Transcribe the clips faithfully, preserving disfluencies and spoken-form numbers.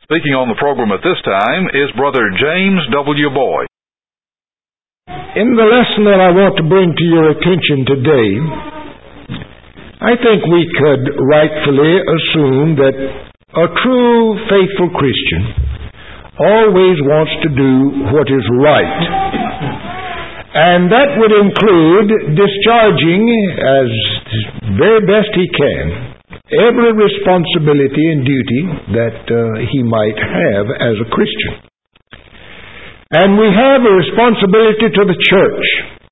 Speaking on the program at this time is Brother James W. Boyd. In the lesson that I want to bring to your attention today, I think we could rightfully assume that a true faithful Christian always wants to do what is right. And that would include discharging as very best he can every responsibility and duty that uh, he might have as a Christian. And we have a responsibility to the church.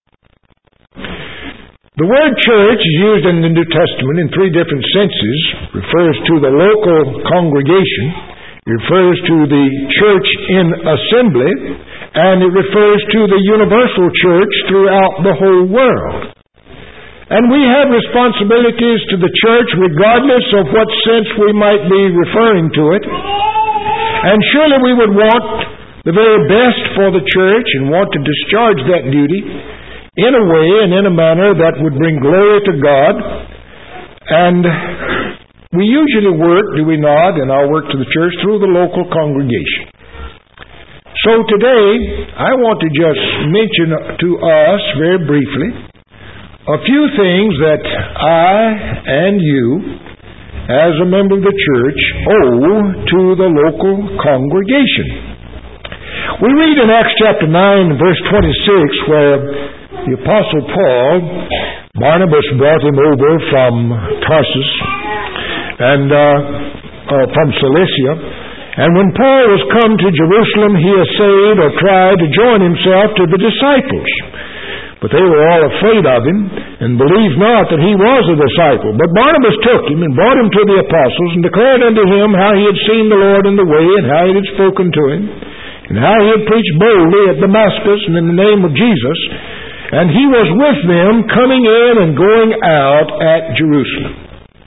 The word church is used in the New Testament in three different senses. It refers to the local congregation, it refers to the church in assembly, and it refers to the universal church throughout the whole world. And we have responsibilities to the church regardless of what sense we might be referring to it. And surely we would want the very best for the church and want to discharge that duty in a way and in a manner that would bring glory to God. And we usually work, do we not, in our work to the church through the local congregation. So today, I want to just mention to us very briefly a few things that I and you, as a member of the church, owe to the local congregation. We read in Acts chapter nine, verse twenty-six, where the Apostle Paul, Barnabas brought him over from Tarsus and uh, uh, from Cilicia, and when Paul was come to Jerusalem, he essayed or tried to join himself to the disciples. But they were all afraid of him, and believed not that he was a disciple. But Barnabas took him, and brought him to the apostles, and declared unto him how he had seen the Lord in the way, and how he had spoken to him, and how he had preached boldly at Damascus, and in the name of Jesus. And he was with them, coming in and going out at Jerusalem.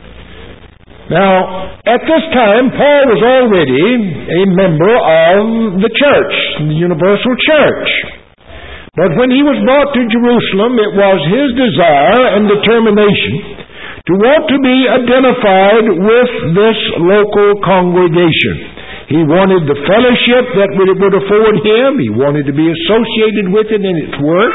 Now, at this time, Paul was already a member of the church, the universal church. But when he was brought to Jerusalem, it was his desire and determination to want to be identified with this local congregation. He wanted the fellowship that it would afford him. He wanted to be associated with it in its work.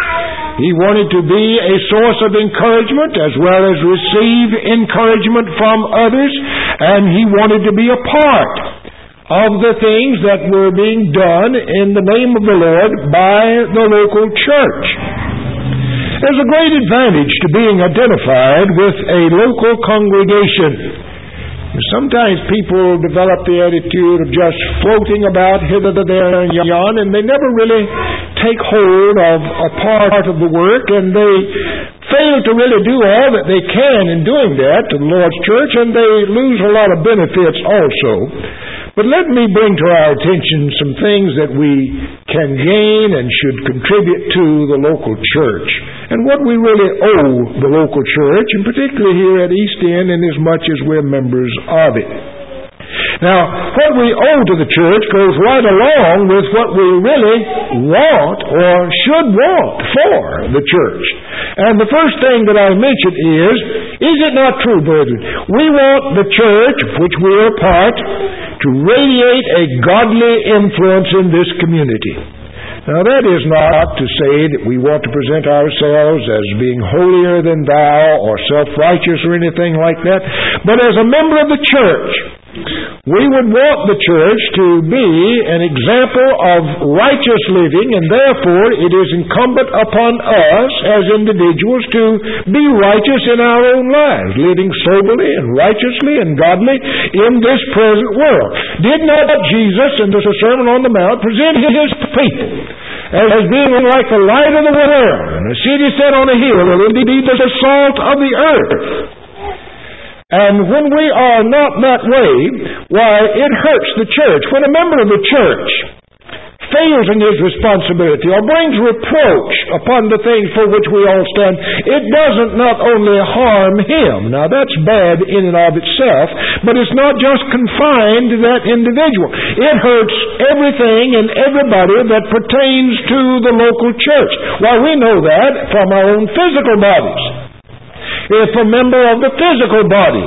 He wanted to be a source of encouragement as well as receive encouragement from others. And he wanted to be a part of the things that were being done in the name of the Lord by the local church. There's a great advantage to being identified with a local congregation. Sometimes people develop the attitude of just floating about hither, there, and yon, and they never really take hold of a part of the work, and they fail to really do all that they can in doing that to the Lord's church, and they lose a lot of benefits also. But let me bring to our attention some things that we can gain and should contribute to the local church, and what we really owe the local church, and particularly here at East End, inasmuch as we're members of it. Now, what we owe to the church goes right along with what we really want or should want for the church. And the first thing that I mention is, is it not true, brethren? We want the church, of which we are a part, to radiate a godly influence in this community. Now, that is not to say that we want to present ourselves as being holier than thou or self-righteous or anything like that, but as a member of the church, we would want the church to be an example of righteous living, and therefore it is incumbent upon us as individuals to be righteous in our own lives, living soberly and righteously and godly in this present world. Did not Jesus in the Sermon on the Mount present his people as being like the light of the world, and a city set on a hill, and indeed the salt of the earth? And when we are not that way, why, it hurts the church. When a member of the church fails in his responsibility or brings reproach upon the things for which we all stand, it doesn't not only harm him. Now, that's bad in and of itself, but it's not just confined to that individual. It hurts everything and everybody that pertains to the local church. Why, we know that from our own physical bodies. If a member of the physical body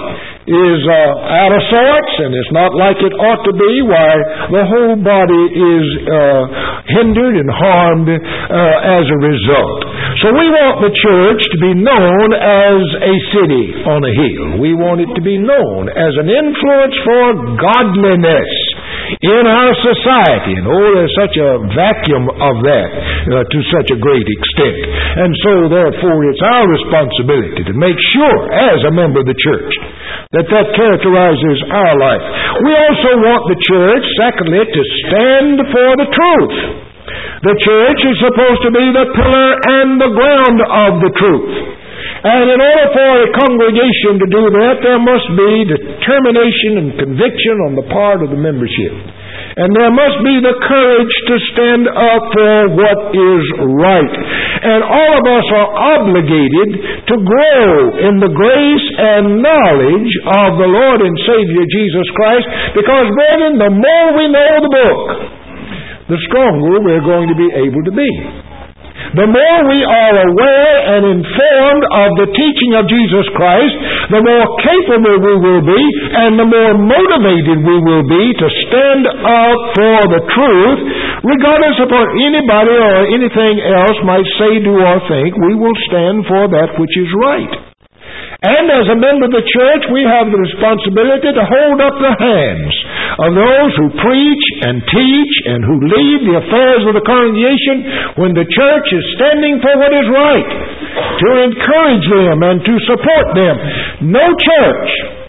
is uh, out of sorts and it's not like it ought to be, why the whole body is uh, hindered and harmed uh, as a result. So we want the church to be known as a city on a hill. We want it to be known as an influence for godliness in our society. And oh, there's such a vacuum of that uh, to such a great extent. And so therefore it's our responsibility to make sure, as a member of the church, that that characterizes our life. We also want the church, secondly, to stand for the truth. The church is supposed to be the pillar and the ground of the truth. And in order for a congregation to do that, there must be determination and conviction on the part of the membership. And there must be the courage to stand up for what is right. And all of us are obligated to grow in the grace and knowledge of the Lord and Savior Jesus Christ, because, brethren, the more we know the book, the stronger we're going to be able to be. The more we are aware and informed of the teaching of Jesus Christ, the more capable we will be and the more motivated we will be to stand up for the truth, regardless of what anybody or anything else might say, do, or think. We will stand for that which is right. And as a member of the church, we have the responsibility to hold up the hands of those who preach and teach and who lead the affairs of the congregation when the church is standing for what is right, to encourage them and to support them. No church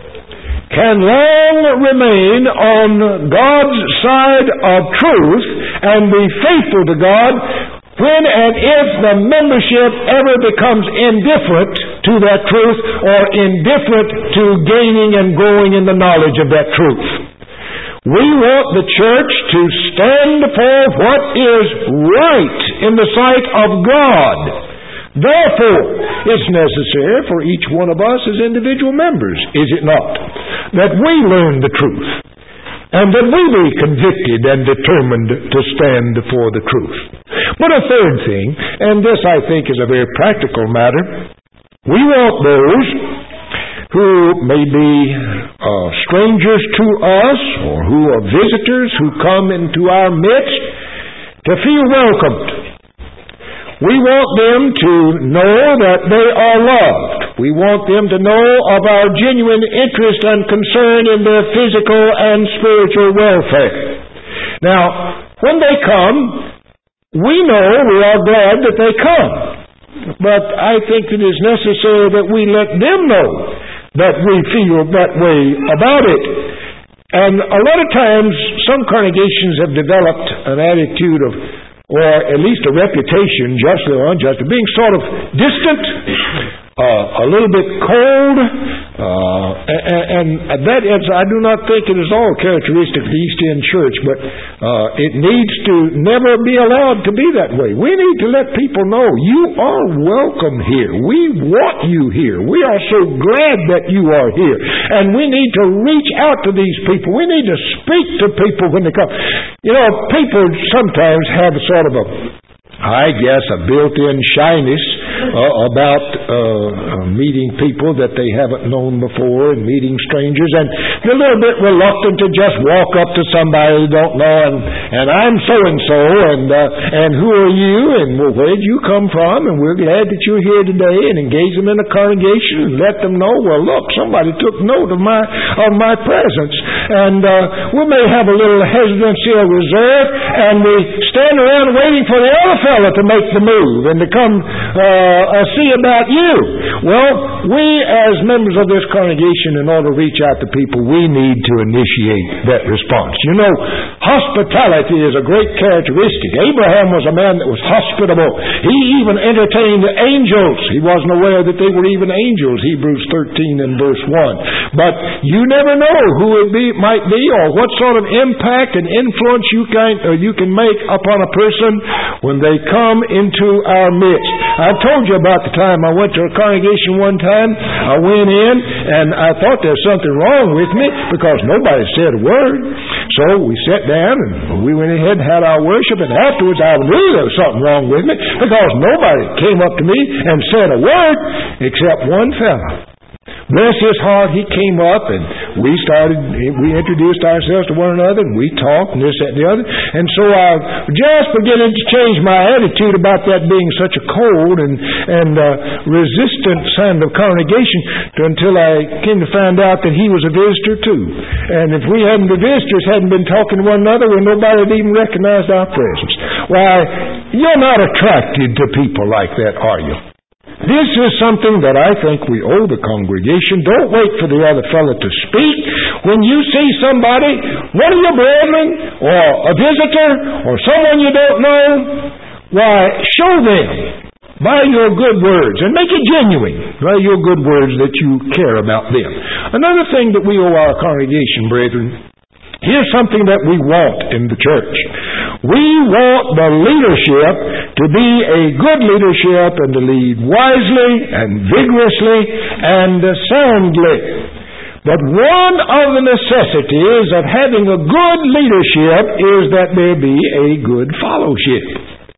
can long remain on God's side of truth and be faithful to God when and if the membership ever becomes indifferent to that truth or indifferent to gaining and growing in the knowledge of that truth. We want the church to stand for what is right in the sight of God. Therefore, it's necessary for each one of us as individual members, is it not, that we learn the truth and that we be convicted and determined to stand for the truth. But a third thing, and this I think is a very practical matter, we want those who may be uh, strangers to us or who are visitors who come into our midst to feel welcomed. We want them to know that they are loved. We want them to know of our genuine interest and concern in their physical and spiritual welfare. Now, when they come, we know we are glad that they come. But I think it is necessary that we let them know that we feel that way about it. And a lot of times, some congregations have developed an attitude of, or at least a reputation, justly or unjustly, being sort of distant, uh, a little bit cold, uh, and, and that is, I do not think it is all characteristic of the East End Church, but uh, it needs to never be allowed to be that way. We need to let people know you are welcome here. We want you here. We are so glad that you are here. And we need to reach out to these people. We need to speak to people when they come. You know, people sometimes have sort of a, I guess, a built-in shyness uh, about uh, meeting people that they haven't known before and meeting strangers, and they're a little bit reluctant to just walk up to somebody they don't know, and, and I'm so-and-so, and uh, and who are you, and well, where did you come from, and we're glad that you're here today, and engage them in a congregation and let them know, well, look, somebody took note of my of my presence, and uh, we may have a little hesitancy or reserve, and we stand around waiting for the other fellow to make the move and to come uh, uh, see about you. Well, we as members of this congregation, in order to reach out to people, we need to initiate that response. You know, hospitality is a great characteristic. Abraham was a man that was hospitable. He even entertained the angels. He wasn't aware that they were even angels, Hebrews thirteen and verse one. But you never know who it be, might be or what sort of impact and influence you can, or you can make upon a person when they come into our midst. I told you about the time I went to a congregation one time. I went in and I thought there was something wrong with me because nobody said a word. So we sat down and we went ahead and had our worship, and afterwards I knew there was something wrong with me because nobody came up to me and said a word except one fellow. bless his heart, he came up and we started, we introduced ourselves to one another and we talked and this, that, and the other. And so I just beginning to change my attitude about that being such a cold and, and uh, resistant kind of congregation until I came to find out that he was a visitor too. And if we hadn't, the visitors hadn't been talking to one another, well, nobody had even recognized our presence. Why, you're not attracted to people like that, are you? This is something that I think we owe the congregation. Don't wait for the other fellow to speak. When you see somebody, one of your brethren, or a visitor, or someone you don't know, why, show them by your good words, and make it genuine by your good words that you care about them. Another thing that we owe our congregation, brethren, here's something that we want in the church. We want the leadership to be a good leadership and to lead wisely and vigorously and soundly. But one of the necessities of having a good leadership is that there be a good fellowship.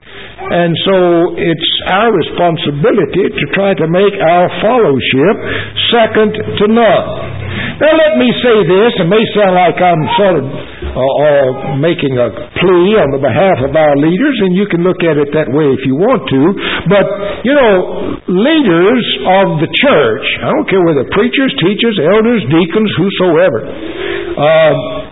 And so it's our responsibility to try to make our fellowship second to none. Now let me say this, it may sound like I'm sort of uh, uh, making a plea on the behalf of our leaders, and you can look at it that way if you want to, but, you know, leaders of the church, I don't care whether preachers, teachers, elders, deacons, whosoever, uh,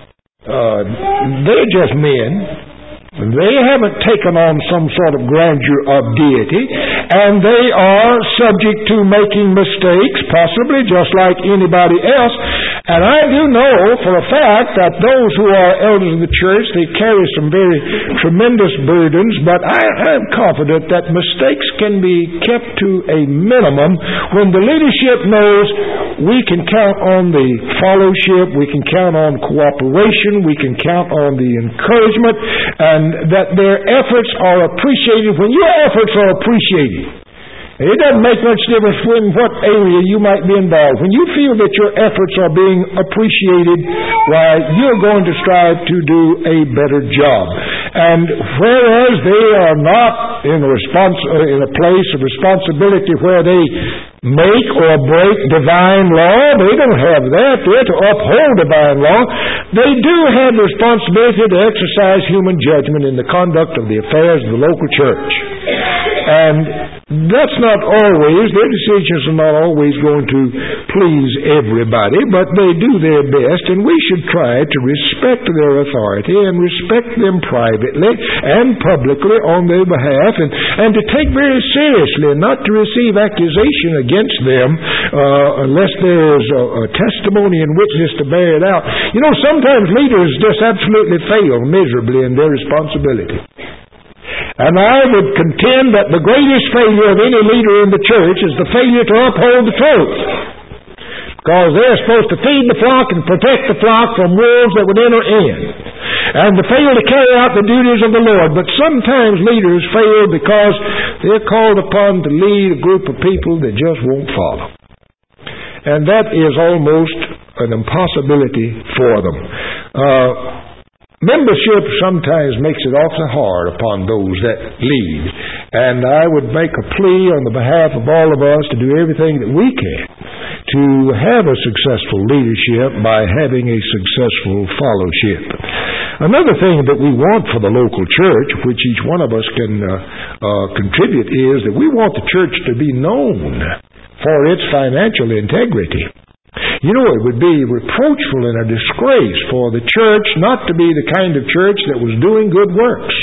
uh, they're just men. They haven't taken on some sort of grandeur of deity, and they are subject to making mistakes, possibly just like anybody else. And I do know for a fact that those who are elders of the church, they carry some very tremendous burdens, but I am confident that mistakes can be kept to a minimum when the leadership knows we can count on the fellowship, we can count on cooperation, we can count on the encouragement, and that their efforts are appreciated. When your efforts are appreciated, it doesn't make much difference in what area you might be involved. When you feel that your efforts are being appreciated, why, you're going to strive to do a better job. And whereas they are not in a, respons- in a place of responsibility where they make or break divine law, they don't have that. They're to uphold divine law. They do have the responsibility to exercise human judgment in the conduct of the affairs of the local church. And that's not always, their decisions are not always going to please everybody, but they do their best, and we should try to respect their authority and respect them privately and publicly on their behalf, and, and to take very seriously and not to receive accusation against them uh, unless there's a, a testimony and witness to bear it out. You know, sometimes leaders just absolutely fail miserably in their responsibility. And I would contend that the greatest failure of any leader in the church is the failure to uphold the truth. Because they're supposed to feed the flock and protect the flock from wolves that would enter in. And to fail to carry out the duties of the Lord. But sometimes leaders fail because they're called upon to lead a group of people that just won't follow. And that is almost an impossibility for them. Uh, Membership sometimes makes it awfully hard upon those that lead. And I would make a plea on the behalf of all of us to do everything that we can to have a successful leadership by having a successful fellowship. Another thing that we want for the local church, which each one of us can uh, uh, contribute, is that we want the church to be known for its financial integrity. You know, it would be reproachful and a disgrace for the church not to be the kind of church that was doing good works,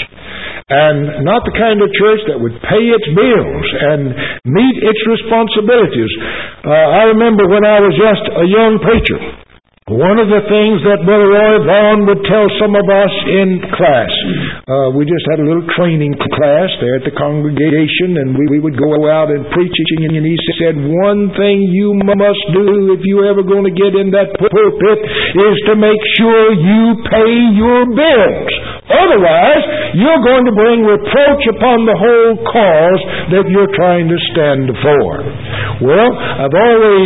and not the kind of church that would pay its bills and meet its responsibilities. Uh, I remember when I was just a young preacher, one of the things that Brother Roy Vaughn would tell some of us in class, uh, we just had a little training class there at the congregation, and we, we would go out and preach, and he said, one thing you must do if you're ever going to get in that pulpit is to make sure you pay your bills. Otherwise, you're going to bring reproach upon the whole cause that you're trying to stand for. Well, I've always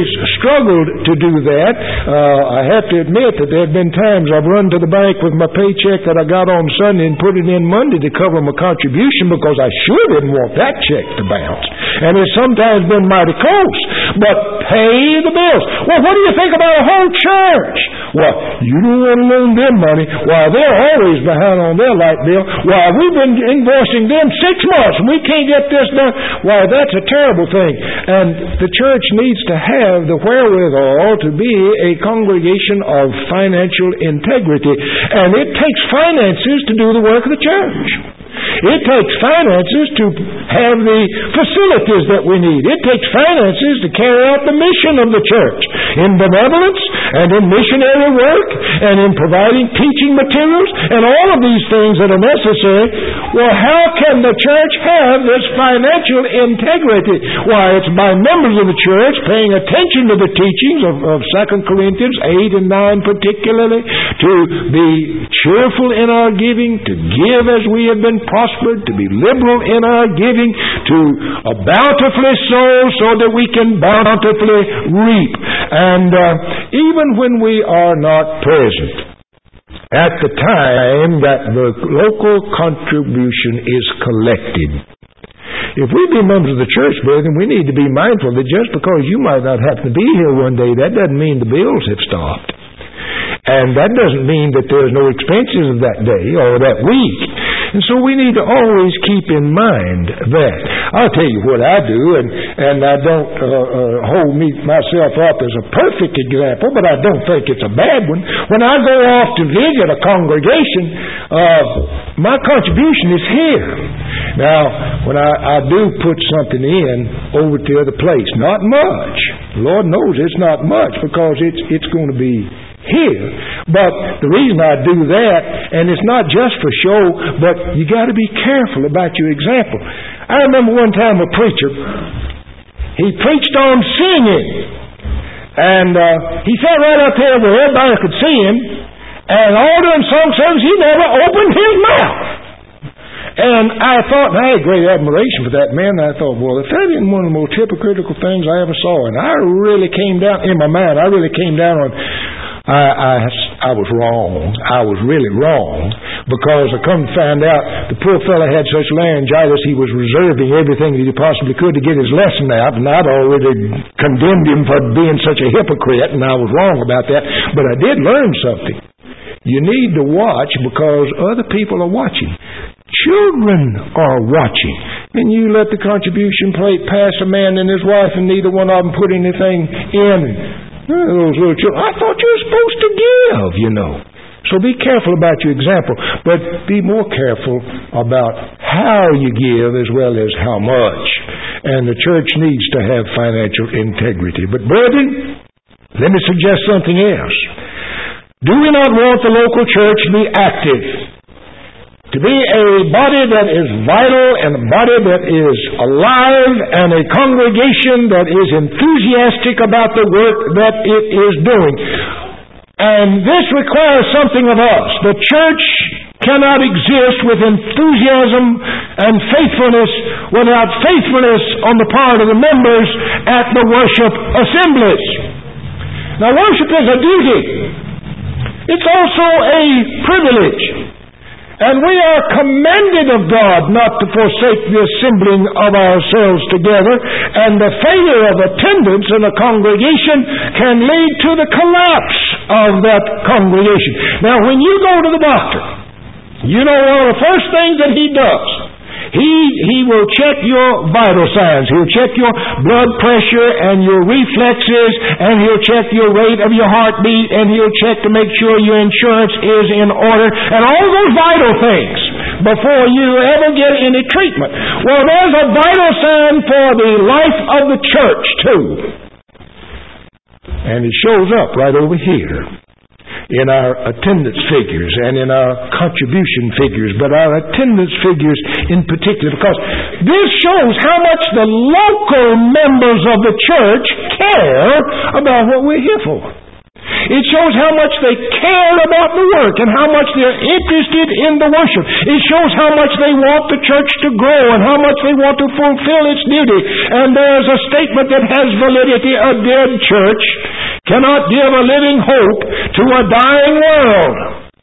struggled to do that. Uh, I have to admit that there have been times I've run to the bank with my paycheck that I got on Sunday and put it in Monday to cover my contribution because I sure didn't want that check to bounce. And it's sometimes been mighty close. But pay the bills. Well, what do you think about a whole church? Well, you don't want to loan them money. Why, they're always behind on their light bill. Why, we've been invoicing them six months and we can't get this done. Why, that's a terrible thing. And the church needs to have the wherewithal to be a congregation of financial integrity. And it takes finances to do the work of the church. It takes finances to have the facilities that we need. It takes finances to carry out the mission of the church in benevolence and in missionary work and in providing teaching materials and all of these things that are necessary. Well, how can the church have this financial integrity? Why, it's by members of the church paying attention to the teachings of, of Second Corinthians eight and nine particularly, to be cheerful in our giving, to give as we have been prospered, to be liberal in our giving, to uh, bountifully sow so that we can bountifully reap. And uh, even when we are not present at the time that the local contribution is collected, if we be members of the church, brethren, we need to be mindful that just because you might not happen to be here one day, that doesn't mean the bills have stopped. And that doesn't mean that there's no expenses of that day or that week. And so we need to always keep in mind that. I'll tell you what I do, and, and I don't uh, uh, hold me myself up as a perfect example, but I don't think it's a bad one. When I go off to visit a congregation, uh, my contribution is here. Now, when I, I do put something in over to the other place, not much. The Lord knows it's not much because it's it's going to be here. But the reason I do that, and it's not just for show, but you got to be careful about your example. I remember one time a preacher, he preached on singing, and uh, he sat right up there where everybody could see him, and all during song service he never opened his mouth. And I thought, and I had great admiration for that man, and I thought, well, if that isn't one of the most hypocritical things I ever saw, and I really came down, in my mind, I really came down on, I, I, I was wrong. I was really wrong, because I come to find out the poor fellow had such laryngitis he was reserving everything that he possibly could to get his lesson out, and I'd already condemned him for being such a hypocrite, and I was wrong about that. But I did learn something. You need to watch because other people are watching. Children are watching. And you let the contribution plate pass a man and his wife, and neither one of them put anything in. Those little children, I thought you were supposed to give, you know. So be careful about your example, but be more careful about how you give as well as how much. And the church needs to have financial integrity. But brethren, let me suggest something else. Do we not want the local church to be active? To be a body that is vital and a body that is alive and a congregation that is enthusiastic about the work that it is doing. And this requires something of us. The church cannot exist with enthusiasm and faithfulness without faithfulness on the part of the members at the worship assemblies. Now, worship is a duty. It's also a privilege. And we are commanded of God not to forsake the assembling of ourselves together, and the failure of attendance in a congregation can lead to the collapse of that congregation. Now, when you go to the doctor, you know one of the first things that he does, He he will check your vital signs. He'll check your blood pressure and your reflexes, and he'll check your rate of your heartbeat, and he'll check to make sure your insurance is in order, and all those vital things before you ever get any treatment. Well, there's a vital sign for the life of the church, too. And it shows up right over here in our attendance figures and in our contribution figures, but our attendance figures in particular, because this shows how much the local members of the church care about what we're here for. It shows how much they care about the work and how much they're interested in the worship. It shows how much they want the church to grow and how much they want to fulfill its duty. And there's a statement that has validity. A dead church cannot give a living hope to a dying world.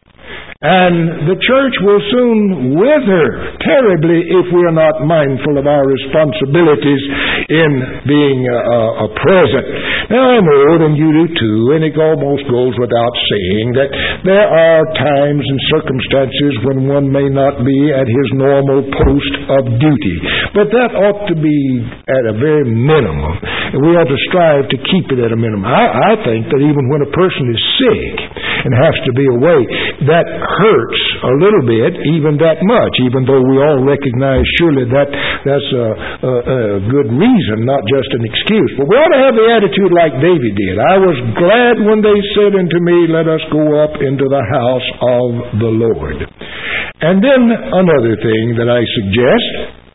And the church will soon wither terribly if we are not mindful of our responsibilities in being a, a, a present. Now I know, and you do too, and it almost goes without saying, that there are times and circumstances when one may not be at his normal post of duty. But that ought to be at a very minimum. And we ought to strive to keep it at a minimum. I, I think that even when a person is sick and has to be away, that hurts a little bit, even that much, even though we all recognize surely that that's a, a, a good reason, not just an excuse. But we ought to have the attitude like David did. I was glad when they said unto me, let us go up into the house of the Lord. And then another thing that I suggest,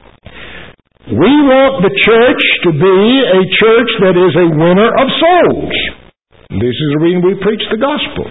we want the church to be a church that is a winner of souls. This is the reason we preach the gospel.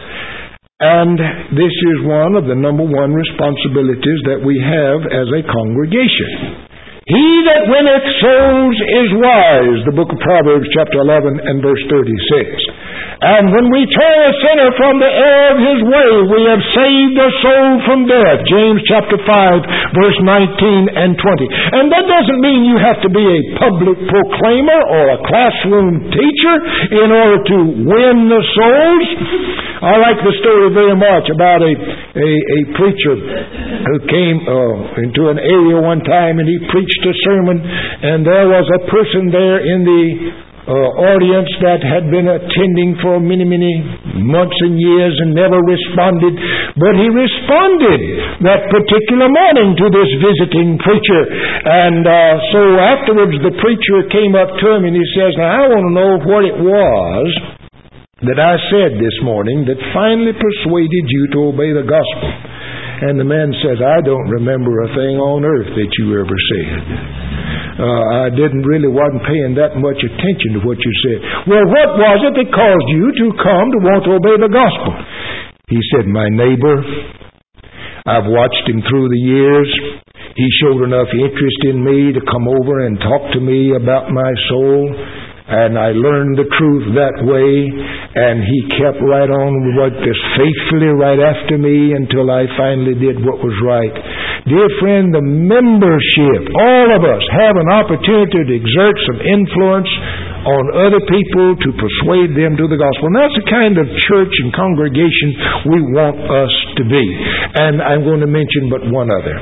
And this is one of the number one responsibilities that we have as a congregation. He that winneth souls is wise, the book of Proverbs chapter eleven and verse thirty-six. And when we turn a sinner from the error of his way, we have saved a soul from death, James chapter five verse nineteen and twenty. And that doesn't mean you have to be a public proclaimer or a classroom teacher in order to win the souls. I like the story very much about a, a, a preacher who came uh, into an area one time and he preached a sermon, and there was a person there in the uh, audience that had been attending for many, many months and years and never responded. But he responded that particular morning to this visiting preacher. And uh, so afterwards the preacher came up to him and he says, now I want to know what it was that I said this morning that finally persuaded you to obey the gospel. And the man says, I don't remember a thing on earth that you ever said. Uh, I didn't really wasn't paying that much attention to what you said. Well, what was it that caused you to come to want to obey the gospel? He said, my neighbor. I've watched him through the years. He showed enough interest in me to come over and talk to me about my soul. And I learned the truth that way, and he kept right on with this faithfully right after me until I finally did what was right. Dear friend, the membership, all of us have an opportunity to exert some influence on other people to persuade them to the gospel. And that's the kind of church and congregation we want us to be. And I'm going to mention but one other.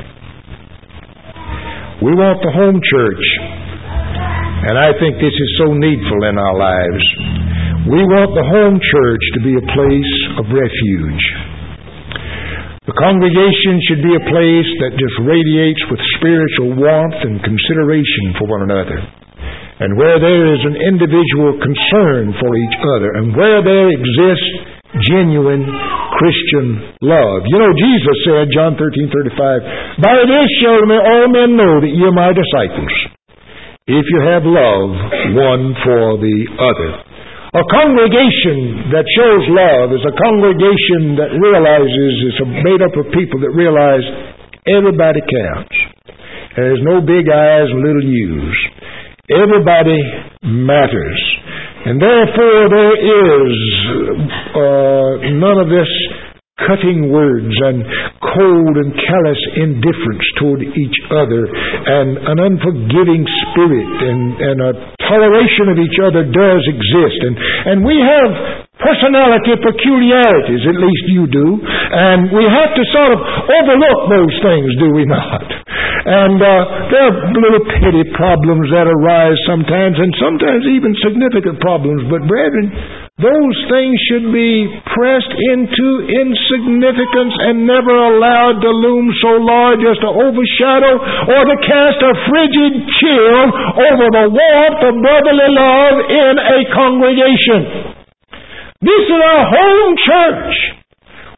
We want the home church. And I think this is so needful in our lives. We want the home church to be a place of refuge. The congregation should be a place that just radiates with spiritual warmth and consideration for one another. And where there is an individual concern for each other, and where there exists genuine Christian love. You know, Jesus said, John thirteen thirty-five, by this shall all men know that ye are my disciples, if you have love one for the other. A congregation that shows love is a congregation that realizes it's made up of people that realize everybody counts. There's no big I's and little U's. Everybody matters. And therefore there is uh, none of this cutting words and cold and callous indifference toward each other, and an unforgiving spirit and, and a toleration of each other does exist. And, and we have personality peculiarities, at least you do, and we have to sort of overlook those things, do we not? And uh, there are little petty problems that arise sometimes, and sometimes even significant problems, but brethren, those things should be pressed into insignificance and never allowed to loom so large as to overshadow or to cast a frigid chill over the warmth of brotherly love in a congregation. This is our home church.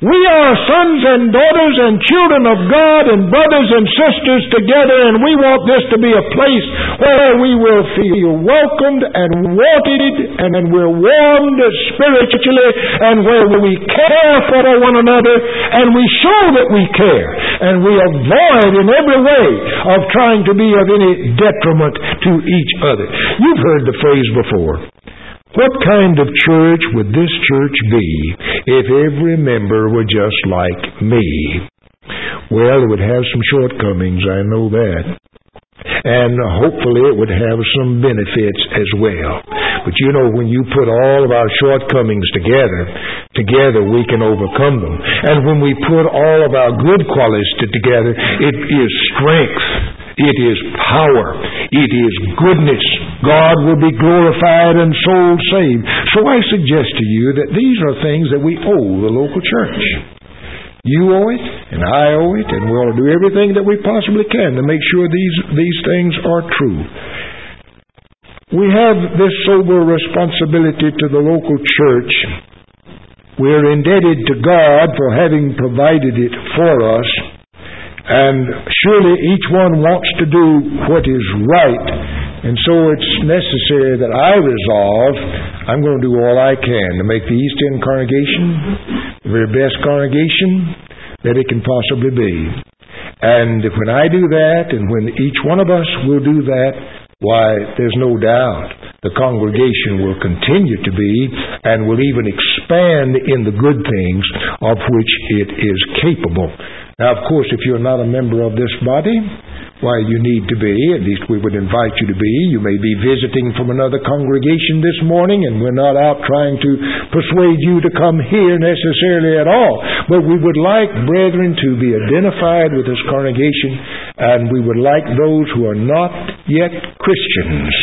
We are sons and daughters and children of God and brothers and sisters together, and we want this to be a place where we will feel welcomed and wanted, and we're warmed spiritually, and where we care for one another, and we show that we care, and we avoid in every way of trying to be of any detriment to each other. You've heard the phrase before. What kind of church would this church be if every member were just like me? Well, it would have some shortcomings, I know that. And hopefully it would have some benefits as well. But you know, when you put all of our shortcomings together, together we can overcome them. And when we put all of our good qualities together, it is strength. It is power. It is goodness. God will be glorified and souls saved. So I suggest to you that these are things that we owe the local church. You owe it, and I owe it, and we'll do everything that we possibly can to make sure these, these things are true. We have this sober responsibility to the local church. We're indebted to God for having provided it for us. And surely each one wants to do what is right. And so it's necessary that I resolve I'm going to do all I can to make the East End congregation the very best congregation that it can possibly be. And when I do that, and when each one of us will do that, why, there's no doubt the congregation will continue to be and will even expand in the good things of which it is capable. Now, of course, if you're not a member of this body, why, you need to be. At least we would invite you to be. You may be visiting from another congregation this morning, and we're not out trying to persuade you to come here necessarily at all. But we would like brethren to be identified with this congregation, and we would like those who are not yet Christians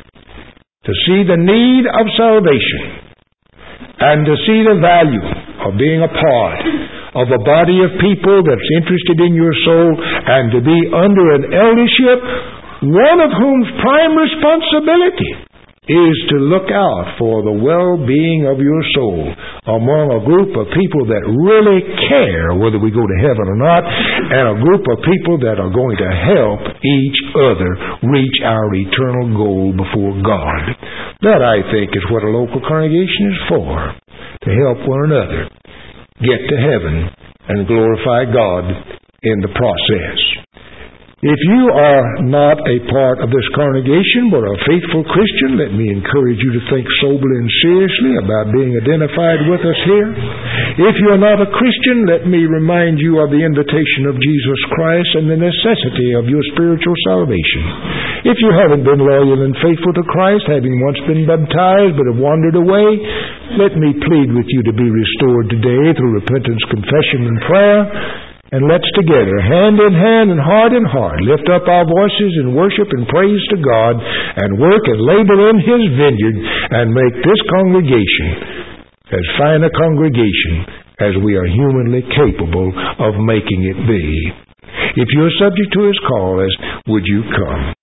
to see the need of salvation and to see the value of being a part of a body of people that's interested in your soul, and to be under an eldership, one of whom's prime responsibility is to look out for the well-being of your soul among a group of people that really care whether we go to heaven or not, and a group of people that are going to help each other reach our eternal goal before God. That, I think, is what a local congregation is for, to help one another get to heaven and glorify God in the process. If you are not a part of this congregation but a faithful Christian, let me encourage you to think soberly and seriously about being identified with us here. If you are not a Christian, let me remind you of the invitation of Jesus Christ and the necessity of your spiritual salvation. If you haven't been loyal and faithful to Christ, having once been baptized but have wandered away, let me plead with you to be restored today through repentance, confession, and prayer. And let's together, hand in hand and heart in heart, lift up our voices in worship and praise to God, and work and labor in His vineyard, and make this congregation as fine a congregation as we are humanly capable of making it be. If you're subject to His call, as would you come?